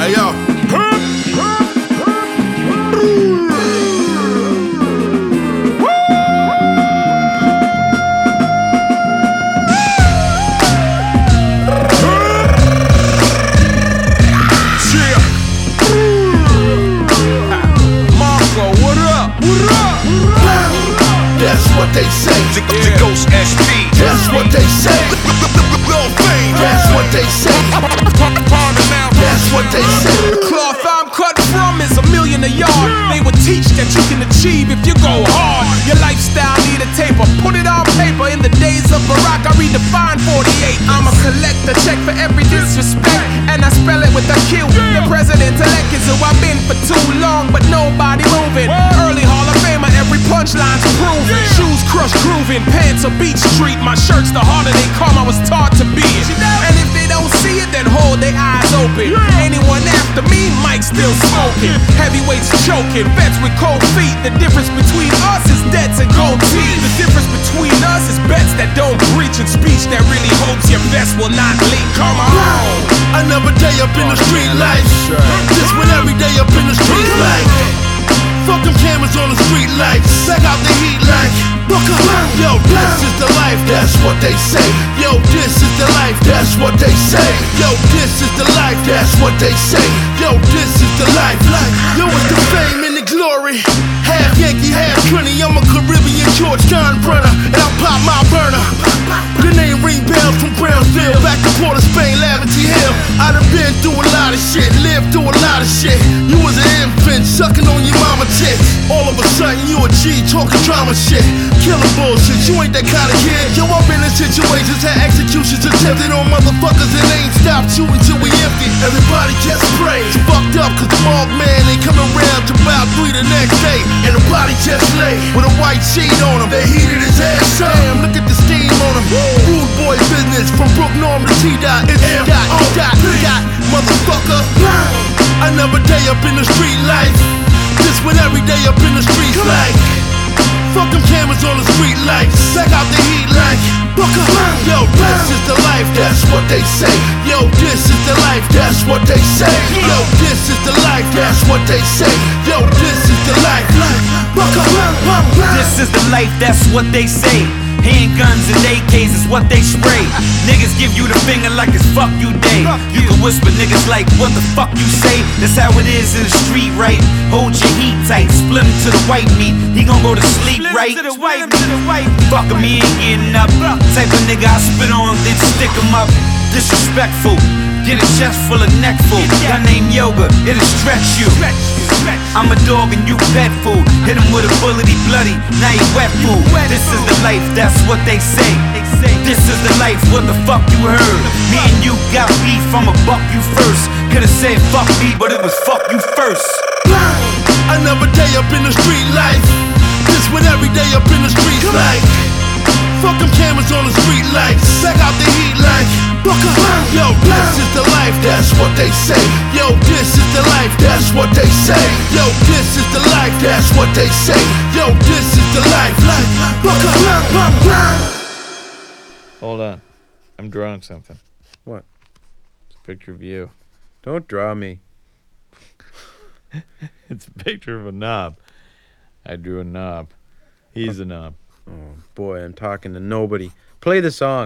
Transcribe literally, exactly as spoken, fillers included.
Hey yo. That's what they say. The, the Ghost S P. That's what they say. Lil Fame. That's what they say. That's what they say. The cloth I'm cut from is a million a yard. They would teach that you can achieve if you go hard. Your lifestyle need a taper. Put it on paper. In the days of Barack, I redefined forty-eight. I'ma collect a check for every disrespect, and I spell it with a Q. The president-elect is who I've been for too long, but nobody moving. Early Hall of Famer, every punchline's proven. Shoes crushed, grooving, pants a Beach Street. My shirt's the harder they come, I was taught to be it. And if they don't see it, then hold their eyes open. Anyone after me, Mike still smoking. Heavyweights choking, vets with cold feet. The difference between us is debts and gold teeth. The difference between us is bets that don't breach and speech that really hopes your vest will not leak. Come on. Another day up in the street life. This one every day up in the street life. Fuck them cameras on the street lights. Check out the heat like yo, this is the life, that's what they say. Yo, this is the life, that's what they say. Yo, this is the life, that's what they say. Yo, this is the life. Yo, it's the fame and the glory. Half Yankee, half Trinity. I'm a Caribbean Georgetown runner, and I pop my burner. The name ring bells from Brownsville, back to Port of Spain, Lavity Hill. I done been through a lot of shit, lived through a lot of shit. You was an infant, sucking on your mama tits. All of a sudden, you a G, talking drama shit. Killing bullshit, you ain't that kind of kid. Yo, I've been in situations, had executions attempted on motherfuckers, and they ain't stopped shooting till we empty. Everybody just pray. It's fucked up, cause the mark man ain't coming around till about three the next day. And the body just lay with a white sheet on him. They heated his ass up. Damn, look at the steam on him. Rude boy business from Brook Norm to T-Dot. It's M dot, O dot, dot, motherfucker. Another day up in the street life. This one every day up in the streets like. Fuck them cameras on the street lights. Check out the heat like. Yo, this is the life, that's what they say. Yo, this is the life, that's what they say. Yo, this is the life, that's what they say. Yo, this is the life. This is the life, that's what they say. Handguns and A Ks is what they spray. Niggas give you the finger like it's fuck you day. You can whisper niggas like what the fuck you say. That's how it is in the street, right? Hold your heat tight, split him to the white meat. He gon' go to sleep, right? Fuck him, he ain't getting up. Type of nigga I spit on, then stick him up. Disrespectful, get a chest full of neck full. Got named Yoga, it'll stretch you. I'm a dog and you pet food. Hit him with a bullet, he bloody, now he wet food. This is the life, that's what they say. This is the life, what the fuck you heard? Me and you got beef, I'ma buck you first. Could've said fuck me, but it was fuck you first. Another day up in the street life. This one every day up in the streets like. Fuck them cameras on the street lights. Check out the heat like. Yo, this is the life, that's what they say. Yo, this is the life, that's what they say. Yo, this is the life, that's what they say. Yo, this is the life. Hold on. I'm drawing something. What? It's a picture of you. Don't draw me. It's a picture of a knob. I drew a knob. He's a knob. Oh boy, I'm talking to nobody. Play the song.